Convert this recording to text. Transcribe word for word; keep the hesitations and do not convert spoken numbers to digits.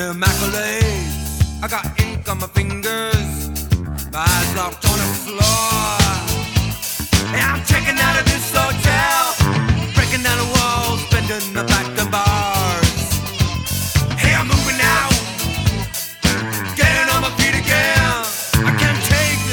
immaculate. I got ink on my fingers, my eyes locked on the floor. And I'm checking out of this hotel, breaking down the walls, bending the back and bar.